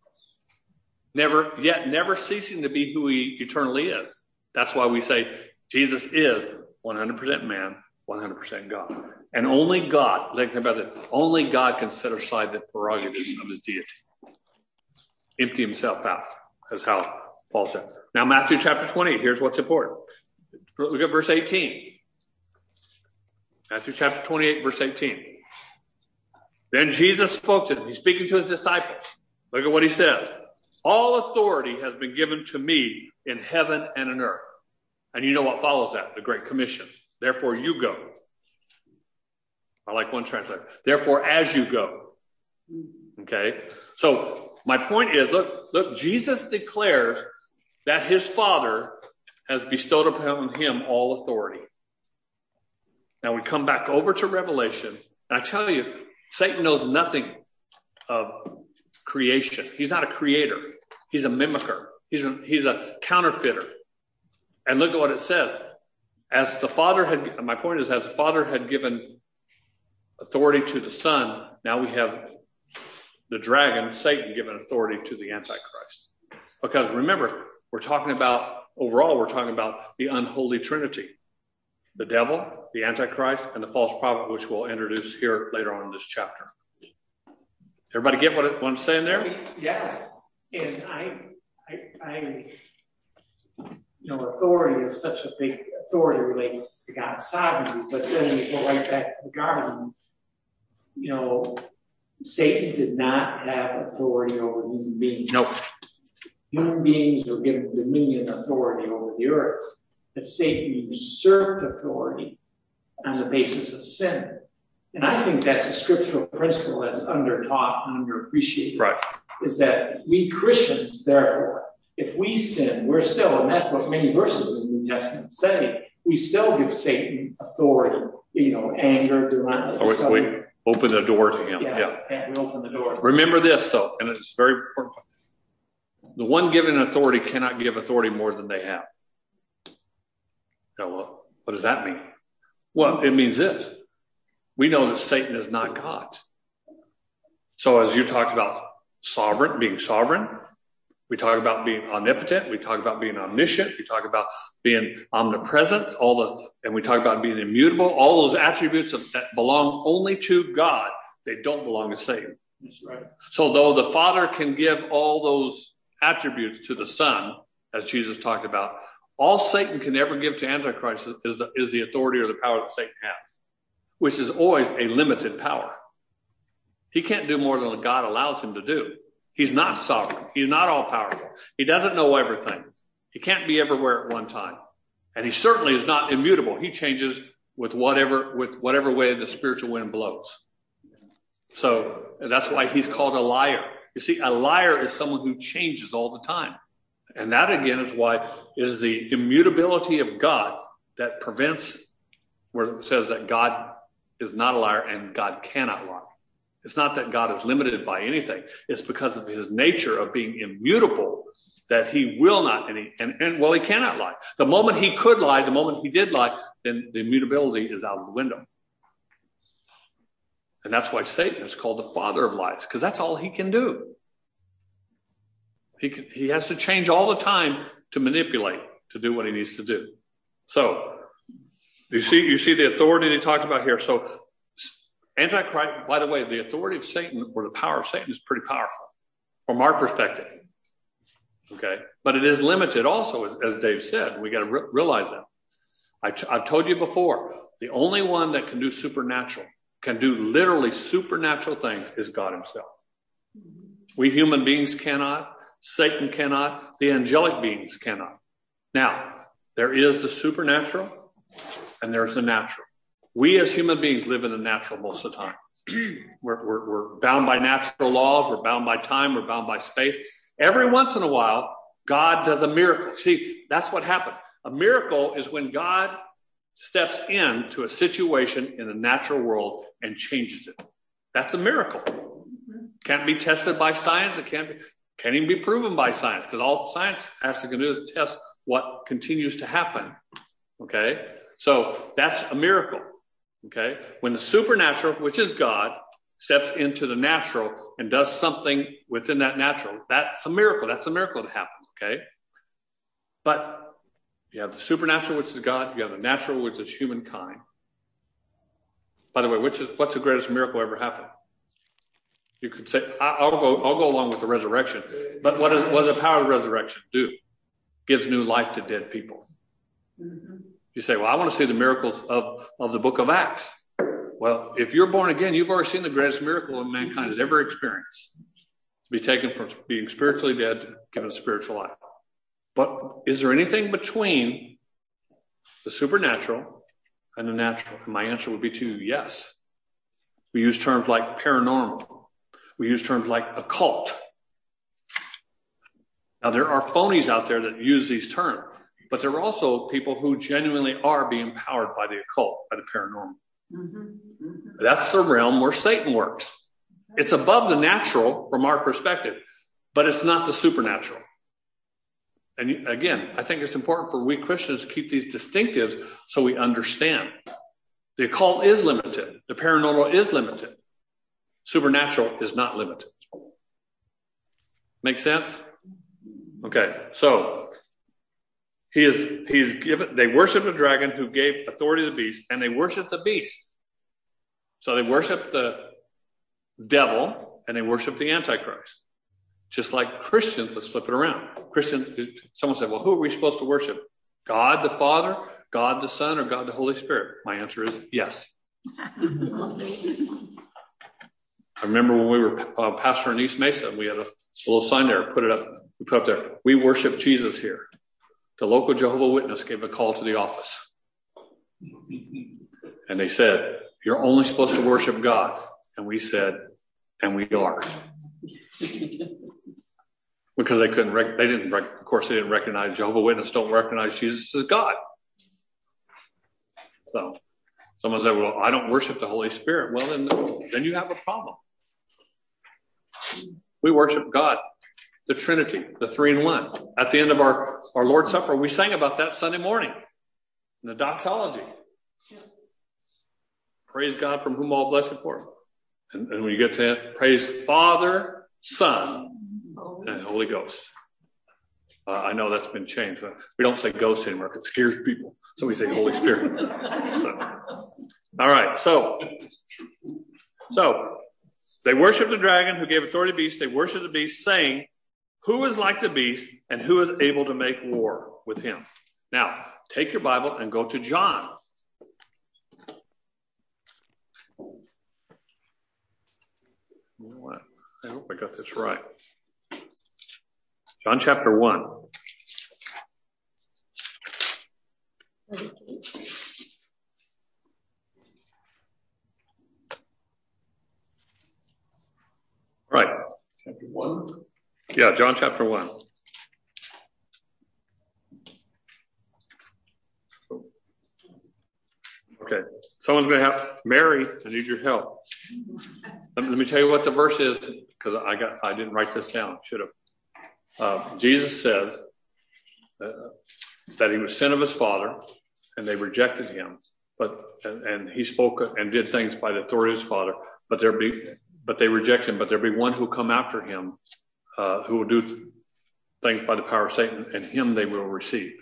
never ceasing to be who he eternally is. That's why we say Jesus is 100% man, 100% God. And only God, think about it, only God can set aside the prerogatives of his deity. Empty himself out, is how Paul said. Now, Matthew chapter 20, here's what's important. Look at verse 18. Matthew chapter 28, verse 18. Then Jesus spoke to them. He's speaking to his disciples. Look at what he says. All authority has been given to me in heaven and on earth. And you know what follows that? The Great Commission. Therefore, you go. I like one translation. Therefore, as you go. Okay? So, my point is, look, Jesus declares that his Father has bestowed upon him all authority. Now, we come back over to Revelation, and I tell you, Satan knows nothing of creation. He's not a creator. He's a mimicker. He's a counterfeiter. And look at what it says. As the Father had given authority to the Son, now we have the dragon, Satan, given authority to the Antichrist. Because remember, we're talking about the unholy Trinity. The devil, the Antichrist, and the false prophet, which we'll introduce here later on in this chapter. Everybody get what I'm saying there? Yes. And authority is such a big authority relates to God's sovereignty, but then we go right back to the garden. Satan did not have authority over human beings. No. Human beings were given dominion authority over the earth. But Satan usurped authority on the basis of sin. And I think that's a scriptural principle that's under-taught and underappreciated. Right. Is that we Christians, therefore, if we sin, we're still, and that's what many verses in the New Testament say, we still give Satan authority, anger, we open the door to him. Yeah, we open the door. Remember this, though, and it's very important. The one given authority cannot give authority more than they have. Now, well, what does that mean? Well, it means this. We know that Satan is not God. So as you talked about being sovereign, we talk about being omnipotent, we talk about being omniscient, we talk about being omnipresent, and we talk about being immutable, all those attributes that belong only to God, they don't belong to Satan. That's right. So though the Father can give all those attributes to the Son, as Jesus talked about, all Satan can ever give to Antichrist is the authority or the power that Satan has, which is always a limited power. He can't do more than God allows him to do. He's not sovereign. He's not all-powerful. He doesn't know everything. He can't be everywhere at one time. And he certainly is not immutable. He changes with whatever way the spiritual wind blows. So that's why he's called a liar. You see, a liar is someone who changes all the time. And that, again, is why it is the immutability of God that prevents, where it says that God is not a liar and God cannot lie. It's not that God is limited by anything. It's because of his nature of being immutable that he will not, he cannot lie. The moment he could lie, the moment he did lie, then the immutability is out of the window. And that's why Satan is called the father of lies, because that's all he can do. He has to change all the time to manipulate, to do what he needs to do. So you see the authority they talked about here. So Antichrist, by the way, the authority of Satan or the power of Satan is pretty powerful from our perspective. Okay. But it is limited also, as Dave said. We got to realize that. I've told you before, the only one that can do supernatural, can do literally supernatural things is God himself. We human beings cannot. Satan cannot. The angelic beings cannot. Now, there is the supernatural and there's the natural. We as human beings live in the natural most of the time. We're bound by natural laws. We're bound by time. We're bound by space. Every once in a while, God does a miracle. See, that's what happened. A miracle is when God steps into a situation in the natural world and changes it. That's a miracle. Can't be tested by science. It can't even be proven by science, because all science actually can do is test what continues to happen. Okay? So that's a miracle. Okay? When the supernatural, which is God, steps into the natural and does something within that natural, that's a miracle. That's a miracle that happens. Okay? But you have the supernatural, which is God. You have the natural, which is humankind. By the way, what's the greatest miracle ever happened? You could say, I'll go along with the resurrection. But what does the power of the resurrection do? Gives new life to dead people. Mm-hmm. You say, well, I want to see the miracles of the book of Acts. Well, if you're born again, you've already seen the greatest miracle mankind has ever experienced. To be taken from being spiritually dead to given a spiritual life. But is there anything between the supernatural and the natural? And my answer would be to you, yes. We use terms like paranormal. We use terms like occult. Now, there are phonies out there that use these terms, but there are also people who genuinely are being powered by the occult, by the paranormal. Mm-hmm. Mm-hmm. That's the realm where Satan works. It's above the natural from our perspective, but it's not the supernatural. And again, I think it's important for we Christians to keep these distinctives so we understand. The occult is limited. The paranormal is limited. Supernatural is not limited. Make sense? Okay, so they worship the dragon who gave authority to the beast, and they worship the beast. So they worship the devil and they worship the Antichrist. Just like Christians, let's flip it around. Someone said, well, who are we supposed to worship? God the Father, God the Son, or God the Holy Spirit? My answer is yes. I remember when we were pastor in East Mesa, we had a little sign there, we put up there, we worship Jesus here. The local Jehovah's Witness gave a call to the office. And they said, you're only supposed to worship God. And we said, and we are. Because they didn't recognize, Jehovah's Witnesses don't recognize Jesus as God. So someone said, well, I don't worship the Holy Spirit. Well, then you have a problem. We worship God, the Trinity, the three in one. At the end of our Lord's Supper, we sang about that Sunday morning in the doxology. Yeah. Praise God from whom all blessing forth. And when you get to it, praise Father, Son, and Holy Ghost. I know that's been changed. We don't say ghost anymore because it scares people. So we say Holy Spirit. All right. So they worship the dragon who gave authority to the beast. They worship the beast, saying, who is like the beast and who is able to make war with him? Now, take your Bible and go to John. You know what? I hope I got this right. John chapter 1. Right. Chapter 1? Yeah, John chapter 1. Okay. Someone's going to have, Mary, I need your help. Let me tell you what the verse is, because I didn't write this down. Should have. Jesus says that he was sent of his Father, and they rejected him. And he spoke and did things by the authority of his Father. But they reject him. But there be one who come after him, who will do things by the power of Satan, and him they will receive.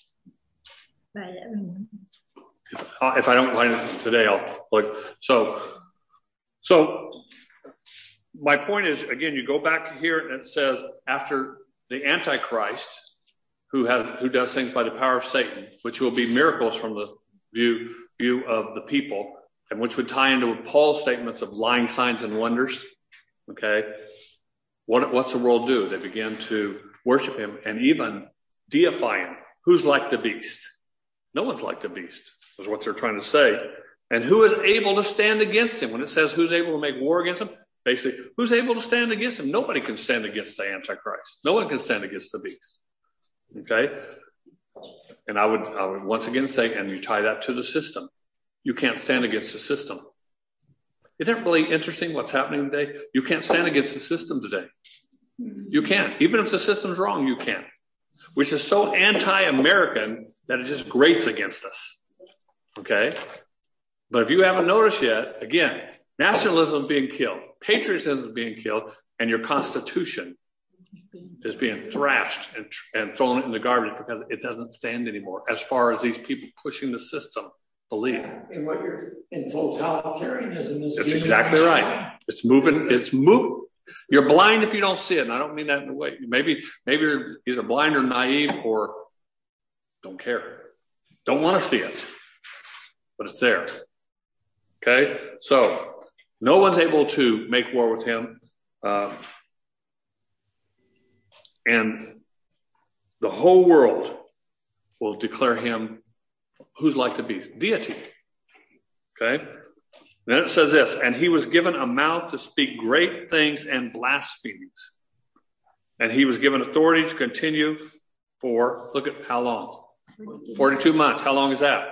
If I don't find it today, I'll look. So my point is, again, you go back here and it says after the Antichrist, who does things by the power of Satan, which will be miracles from the view of the people, and which would tie into Paul's statements of lying signs and wonders. Okay, what's the world do? They begin to worship him and even deify him. Who's like the beast? No one's like the beast, is what they're trying to say. And who is able to stand against him? When it says who's able to make war against him, basically, who's able to stand against him? Nobody can stand against the Antichrist. No one can stand against the beast. Okay? And I would once again say, and you tie that to the system. You can't stand against the system. Isn't it really interesting what's happening today? You can't stand against the system today. You can't. Even if the system's wrong, you can't. Which is so anti-American that it just grates against us. Okay? But if you haven't noticed yet, again, nationalism is being killed, patriotism is being killed, and your Constitution is being thrashed and thrown in the garbage because it doesn't stand anymore as far as these people pushing the system believe. And what you're in totalitarianism is. That's exactly right. It's moving. You're blind if you don't see it. And I don't mean that in a way. Maybe you're either blind or naive or don't care. Don't want to see it. But it's there. Okay? So no one's able to make war with him. And the whole world will declare him who's like the beast? Deity. Okay? Then it says this, and he was given a mouth to speak great things and blasphemies. And he was given authority to continue for, look at how long? 42 months. How long is that?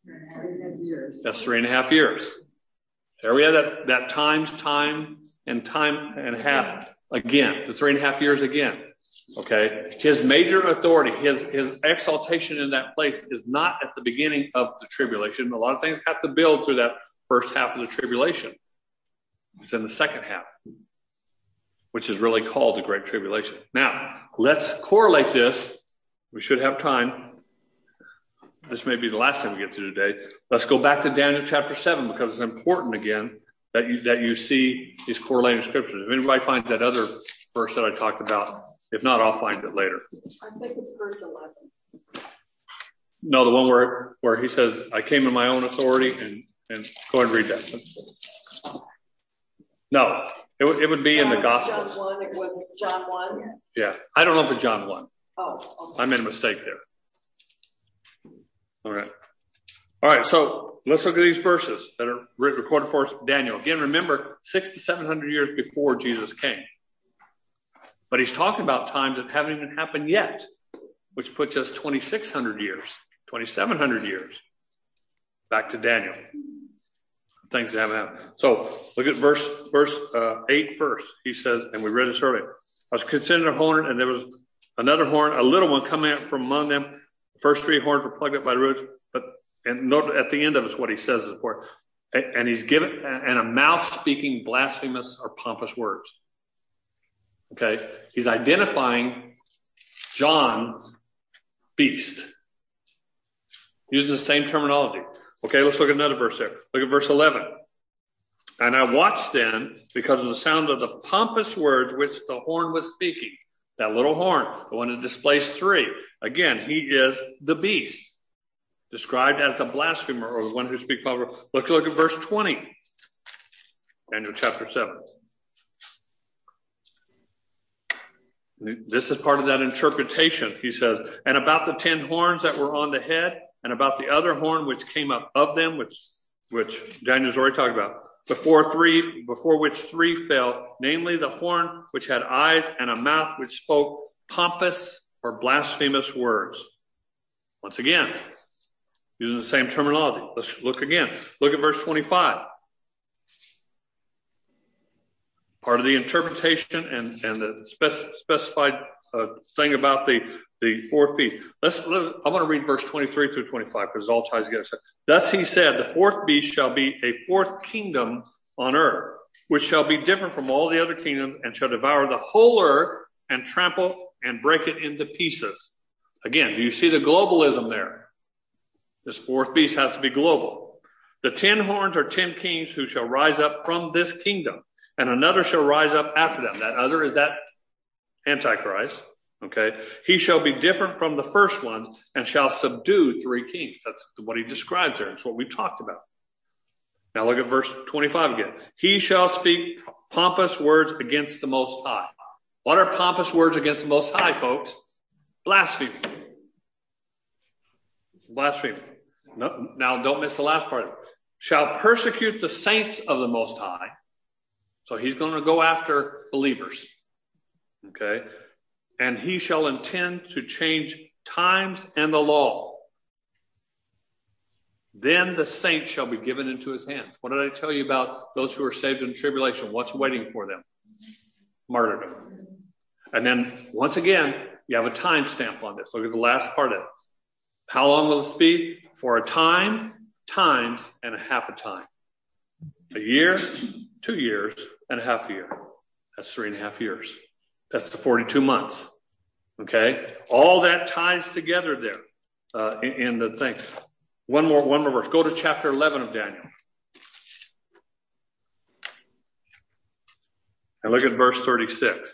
3.5 That's 3.5 years. There we have that time and half again, the 3.5 years again. Okay. His major authority, his exaltation in that place is not at the beginning of the tribulation. A lot of things have to build through that first half of the tribulation. It's in the second half, which is really called the Great Tribulation. Now, let's correlate this. We should have time. This may be the last thing we get to today. Let's go back to Daniel chapter 7 because it's important again that you see these correlating scriptures. If anybody finds that other verse that I talked about, if not, I'll find it later. I think it's verse 11. No, the one where he says, I came in my own authority, and go ahead and read that. No, it would be in the Gospels. John 1, it was John 1? Yeah, I don't know if it's John 1. Oh, okay. I made a mistake there. All right, so let's look at these verses that are recorded for us. Daniel, again, remember, 600 to 700 years before Jesus came. But he's talking about times that haven't even happened yet, which puts us 2,600 years, 2,700 years back to Daniel. Things that haven't happened. So look at verse 8 first. He says, and we read this earlier, I was considered a horn, and there was another horn, a little one coming out from among them. The first 3 horns were plucked up by the roots. And note at the end of it what he says is important. And he's given, and a mouth speaking blasphemous or pompous words. Okay, he's identifying John's beast using the same terminology. Okay, let's look at another verse there. Look at verse 11. And I watched then because of the sound of the pompous words which the horn was speaking. That little horn, the one that displays 3. Again, he is the beast, described as a blasphemer or the one who speaks pompous. Look at verse 20. Daniel chapter 7. This is part of that interpretation. He says, and about the 10 horns that were on the head, and about the other horn which came up of them, which Daniel's already talked about, before which 3 fell, namely the horn which had eyes and a mouth which spoke pompous or blasphemous words. Once again, using the same terminology. Let's look again. Look at verse 25. Part of the interpretation and the specified thing about the 4th beast. I want to read verse 23 through 25 because it all ties together. Thus he said, the 4th beast shall be a 4th kingdom on earth, which shall be different from all the other kingdoms and shall devour the whole earth and trample and break it into pieces. Again, do you see the globalism there? This 4th beast has to be global. The 10 horns are 10 kings who shall rise up from this kingdom. And another shall rise up after them. That other is that Antichrist. Okay. He shall be different from the first ones and shall subdue 3 kings. That's what he describes there. It's what we've talked about. Now look at verse 25 again. He shall speak pompous words against the Most High. What are pompous words against the Most High, folks? Blasphemy. Blasphemy. No, now don't miss the last part of it. Shall persecute the saints of the Most High. So he's going to go after believers. Okay. And he shall intend to change times and the law. Then the saints shall be given into his hands. What did I tell you about those who are saved in tribulation? What's waiting for them? Martyrdom. And then, once again, you have a time stamp on this. Look at the last part of it. How long will this be? For a time, times, and a half a time. A year, 2 years, and a half a year. That's 3.5 years. That's the 42 months. Okay? All that ties together there in the thing. One more verse. Go to chapter 11 of Daniel. And look at verse 36.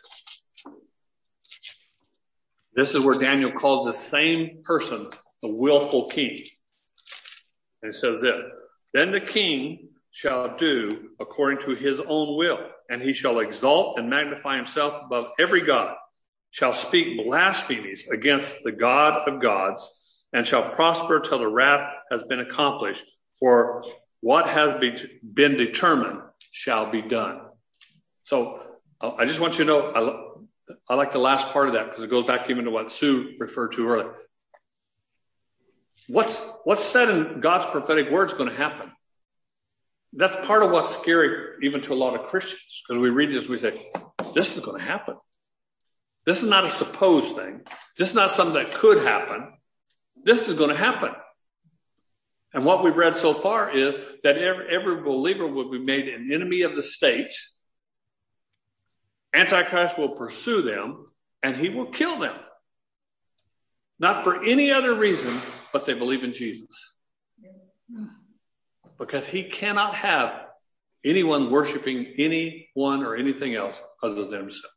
This is where Daniel calls the same person the willful king. And it says this, then the king shall do according to his own will, and he shall exalt and magnify himself above every god, shall speak blasphemies against the God of gods, and shall prosper till the wrath has been accomplished. For what has been determined shall be done. So I just want you to know, I like the last part of that because it goes back even to what Sue referred to earlier. What's said in God's prophetic word is going to happen. That's part of what's scary even to a lot of Christians, because we read this, we say, this is going to happen. This is not a supposed thing. This is not something that could happen. This is going to happen. And what we've read so far is that every believer will be made an enemy of the state. Antichrist will pursue them, and he will kill them. Not for any other reason, but they believe in Jesus. Because he cannot have anyone worshiping anyone or anything else other than himself.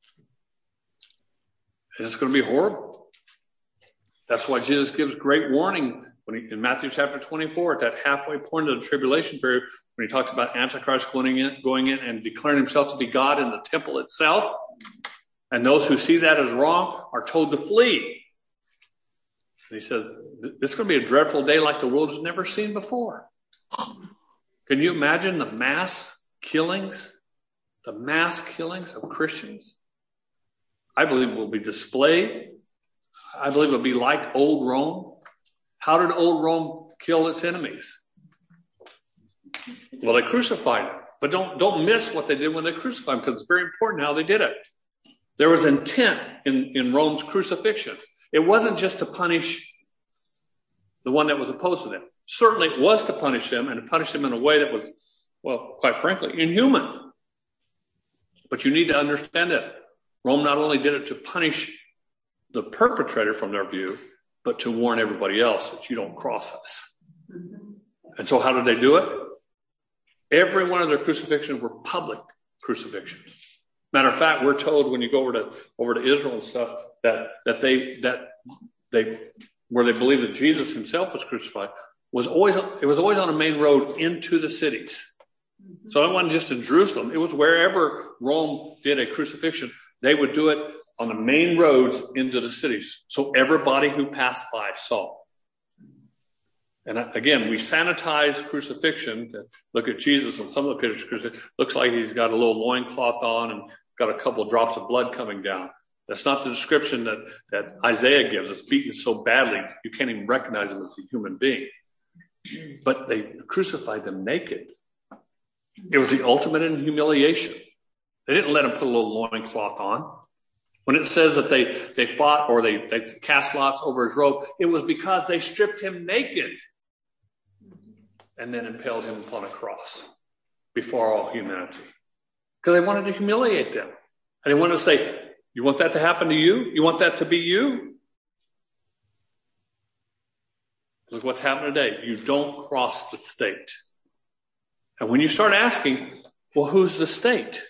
And it's going to be horrible. That's why Jesus gives great warning in Matthew chapter 24, at that halfway point of the tribulation period, when he talks about Antichrist going in and declaring himself to be God in the temple itself. And those who see that as wrong are told to flee. And he says, this is going to be a dreadful day like the world has never seen before. Can you imagine the mass killings of Christians? I believe will be displayed. I believe it'll be like old Rome. How did old Rome kill its enemies? Well, they crucified them. But don't miss what they did when they crucified them, because it's very important how they did it. There was intent in Rome's crucifixion. It wasn't just to punish the one that was opposed to them. Certainly it was to punish them, and to punish them in a way that was, well, quite frankly, inhuman. But you need to understand that Rome not only did it to punish the perpetrator from their view, but to warn everybody else that you don't cross us. And so how did they do it? Every one of their crucifixions were public crucifixions. Matter of fact, we're told when you go over to Israel and stuff that they where they believe that Jesus himself was crucified was always on a main road into the cities. So it wasn't just in Jerusalem. It was wherever Rome did a crucifixion, they would do it on the main roads into the cities. So everybody who passed by saw. And again, we sanitize crucifixion. Look at Jesus and some of the pictures of crucifixion. Looks like he's got a little loincloth on and got a couple of drops of blood coming down. That's not the description that Isaiah gives. It's beaten so badly, you can't even recognize him as a human being. But they crucified them naked. It was the ultimate in humiliation. They didn't let him put a little loincloth on. When it says that they fought or they cast lots over his robe, it was because they stripped him naked and then impaled him upon a cross before all humanity. Because they wanted to humiliate them. And they wanted to say, you want that to happen to you? You want that to be you? Look what's happening today. You don't cross the state. And when you start asking, well, who's the state?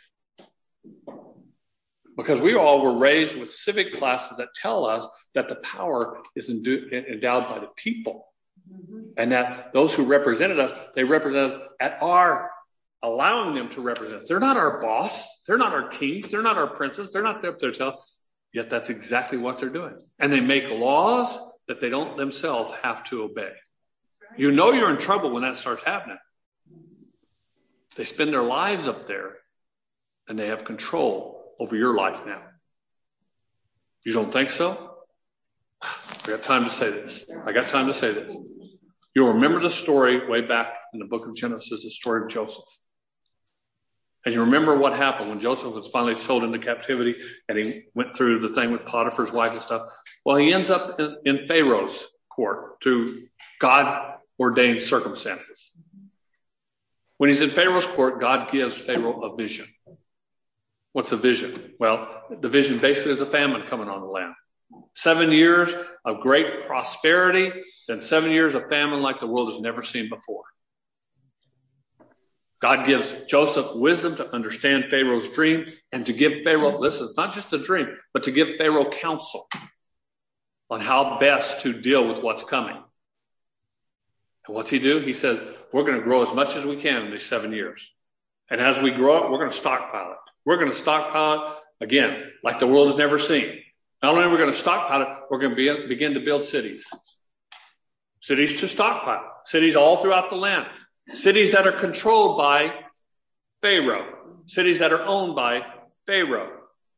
Because we all were raised with civic classes that tell us that the power is endowed by the people. And that those who represented us, they represent us at our allowing them to represent us. They're not our boss. They're not our kings. They're not our princes. They're not up there to tell. Yet that's exactly what they're doing. And they make laws that they don't themselves have to obey. You know you're in trouble when that starts happening. They spend their lives up there and they have control over your life now. You don't think so? I got time to say this. You'll remember the story way back in the book of Genesis, the story of Joseph. And you remember what happened when Joseph was finally sold into captivity and he went through the thing with Potiphar's wife and stuff. Well, he ends up in Pharaoh's court through God-ordained circumstances. When he's in Pharaoh's court, God gives Pharaoh a vision. What's a vision? Well, the vision basically is a famine coming on the land. 7 years of great prosperity, then 7 years of famine like the world has never seen before. God gives Joseph wisdom to understand Pharaoh's dream and to give Pharaoh, listen, it's not just a dream, but to give Pharaoh counsel on how best to deal with what's coming. And what's he do? He said, we're going to grow as much as we can in these 7 years. And as we grow it, we're going to stockpile it. We're going to stockpile it, again, like the world has never seen. Not only are we going to stockpile it, we're going to begin to build cities. Cities to stockpile. Cities all throughout the land. Cities that are controlled by Pharaoh. Cities that are owned by Pharaoh.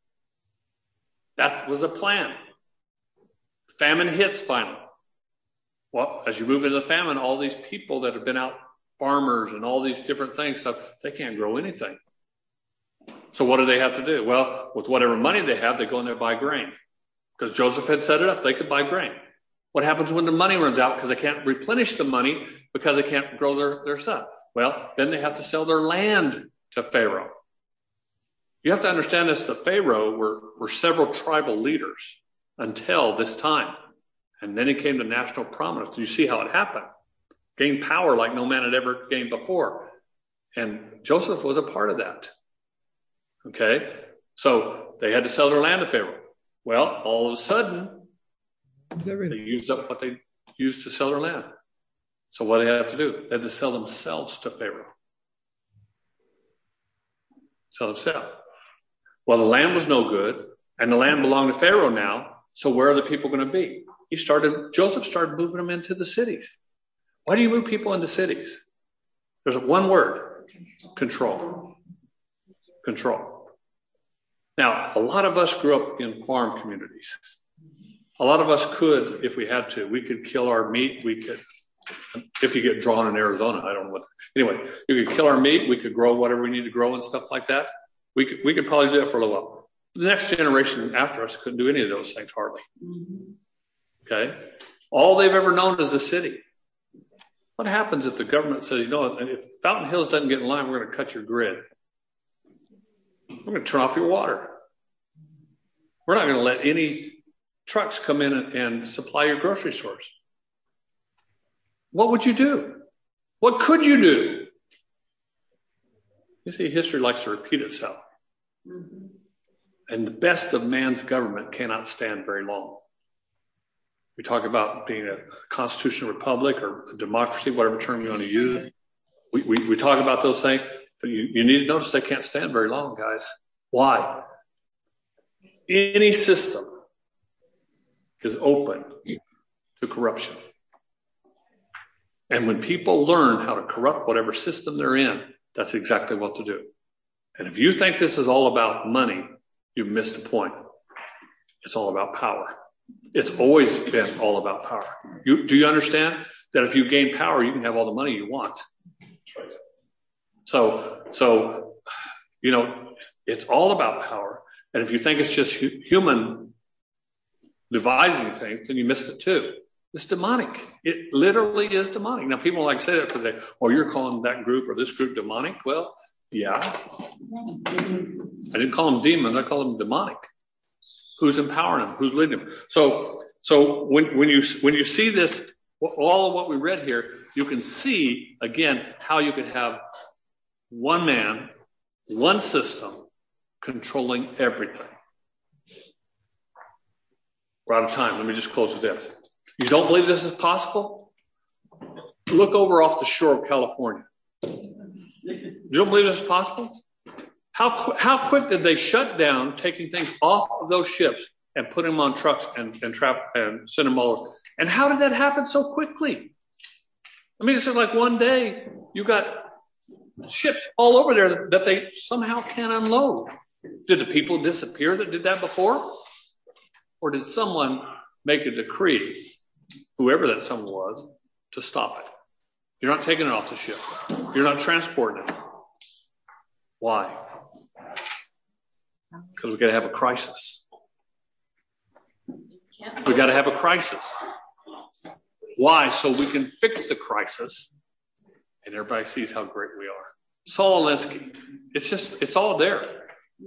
That was a plan. Famine hits finally. Well, as you move into the famine, all these people that have been out, farmers and all these different things, stuff, they can't grow anything. So what do they have to do? Well, with whatever money they have, they go in there and buy grain. Because Joseph had set it up, they could buy grain. What happens when the money runs out because they can't replenish the money because they can't grow their stuff? Well, then they have to sell their land to Pharaoh. You have to understand this, the Pharaoh were several tribal leaders until this time. And then he came to national prominence. You see how it happened. Gained power like no man had ever gained before. And Joseph was a part of that. Okay? So they had to sell their land to Pharaoh. Well, all of a sudden, they used up what they used to sell their land. So what do they have to do? They had to sell themselves to Pharaoh. Sell themselves. Well, the land was no good, and the land belonged to Pharaoh now. So where are the people going to be? Joseph started moving them into the cities. Why do you move people into cities? There's one word: control. Control. Now, a lot of us grew up in farm communities. A lot of us could, if we had to, we could kill our meat. We could, if you get drawn in Arizona, I don't know what. Anyway, you could kill our meat. We could grow whatever we need to grow and stuff like that. We could probably do it for a little while. The next generation after us couldn't do any of those things hardly. Okay? All they've ever known is the city. What happens if the government says, if Fountain Hills doesn't get in line, we're going to cut your grid. We're going to turn off your water. We're not going to let any trucks come in and supply your grocery stores. What would you do? What could you do? You see, history likes to repeat itself. Mm-hmm. And the best of man's government cannot stand very long. We talk about being a constitutional republic or a democracy, whatever term you want to use. We talk about those things, but you need to notice they can't stand very long, guys. Why? Any system is open to corruption. And when people learn how to corrupt whatever system they're in, that's exactly what to do. And if you think this is all about money, you've missed the point. It's all about power. It's always been all about power. Do you understand that if you gain power, you can have all the money you want? So it's all about power. And if you think it's just human devising things, then you missed it too. It's demonic. It literally is demonic. Now, people like to say that because you're calling that group or this group demonic. Well, yeah. I didn't call them demons. I call them demonic. Who's empowering them? Who's leading them? So when you see this, all of what we read here, you can see again how you could have one man, one system controlling everything. We're out of time. Let me just close with this. You don't believe this is possible? Look over off the shore of California. You don't believe this is possible? How quick did they shut down taking things off of those ships and put them on trucks and send them all over? And how did that happen so quickly? I mean, it's just like one day you got ships all over there that they somehow can't unload. Did the people disappear that did that before? Or did someone make a decree, whoever that someone was, to stop it. You're not taking it off the ship. You're not transporting it. Why? Because we got to have a crisis. We got to have a crisis. Why? So we can fix the crisis and everybody sees how great we are. Saul Alinsky. It's all there.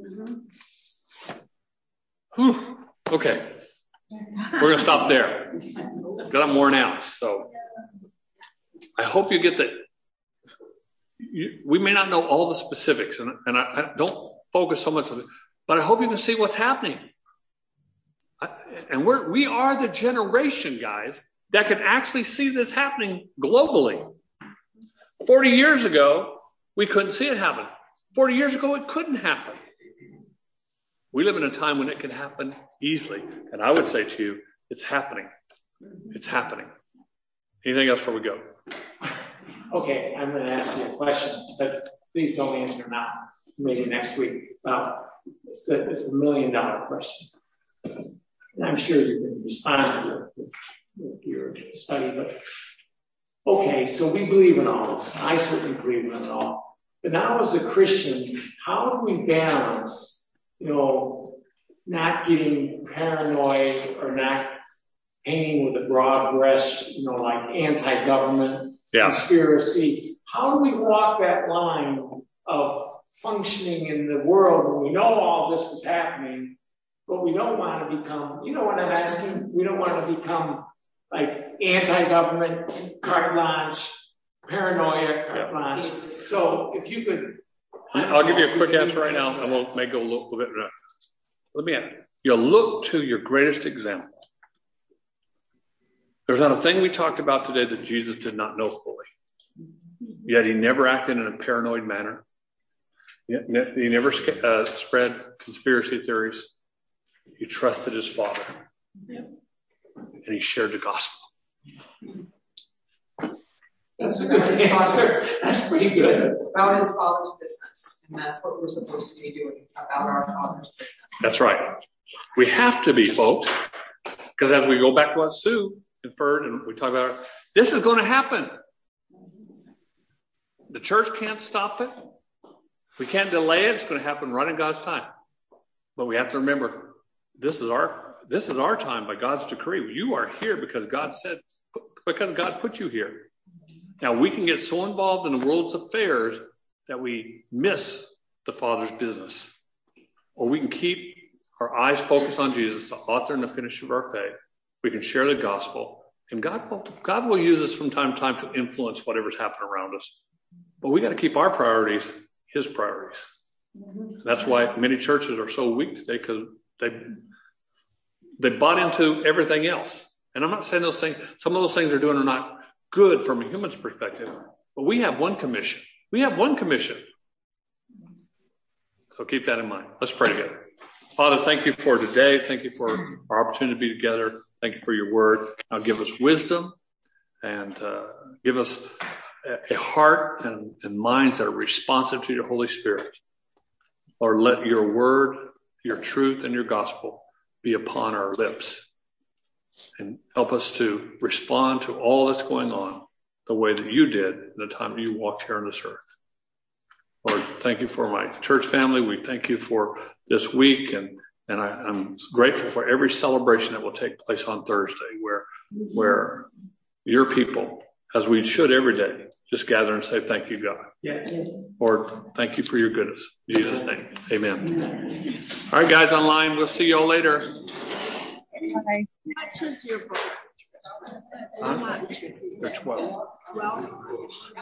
Whew. Okay. We're going to stop there. Because I'm worn out. So I hope you get that. We may not know all the specifics, and I don't focus so much on it, but I hope you can see what's happening. And we are the generation, guys, that can actually see this happening globally. 40 years ago, we couldn't see it happen. 40 years ago, it couldn't happen. We live in a time when it can happen easily. And I would say to you, it's happening. It's happening. Anything else before we go? Okay, I'm going to ask you a question, but please don't answer now. Maybe next week. It's the $1 million question. And I'm sure you can respond to it with your study. But okay, so we believe in all this. I certainly believe in it all. But now, as a Christian, how do we balance, not getting paranoid or not painting with a broad brush, like anti-government conspiracy? How do we walk that line of functioning in the world when we know all this is happening, but we don't want to become, you know what I'm asking? We don't want to become like anti-government, carte blanche, paranoia, carte blanche. So if you could... I'll give you a quick answer right now, and we'll make it a little bit... Let me ask you. Look to your greatest example. There's not a thing we talked about today that Jesus did not know fully. Yet he never acted in a paranoid manner. He never spread conspiracy theories. He trusted his Father. And he shared the gospel. That's a good answer. That's pretty good. It's about his Father's business. And that's what we're supposed to be doing, about our Father's business. That's right. We have to be, folks. Because as we go back to what Sue inferred, and we talk about, this is going to happen. The church can't stop it. We can't delay it. It's going to happen right in God's time. But we have to remember, this is our time by God's decree. You are here because God put you here. Now, we can get so involved in the world's affairs that we miss the Father's business. Or we can keep our eyes focused on Jesus, the author and the finisher of our faith. We can share the gospel. And God will use us from time to time to influence whatever's happening around us. But we got to keep our priorities his priorities. That's why many churches are so weak today, because they bought into everything else. And I'm not saying those things, some of those things they're doing are not good from a human's perspective, but we have one commission. So keep that in mind. Let's pray together. Father, thank you for today. Thank you for our opportunity to be together. Thank you for your word. Now give us wisdom and give us a heart and minds that are responsive to your Holy Spirit. Lord, let your word, your truth, and your gospel be upon our lips. And help us to respond to all that's going on the way that you did in the time you walked here on this earth. Lord, thank you for my church family. We thank you for this week. And I'm grateful for every celebration that will take place on Thursday, where your people, as we should every day, just gather and say, thank you, God. Yes. Lord, thank you for your goodness. In Jesus' name, amen. All right, guys online, we'll see you all later. Bye. How much is your book? They're 12. 12.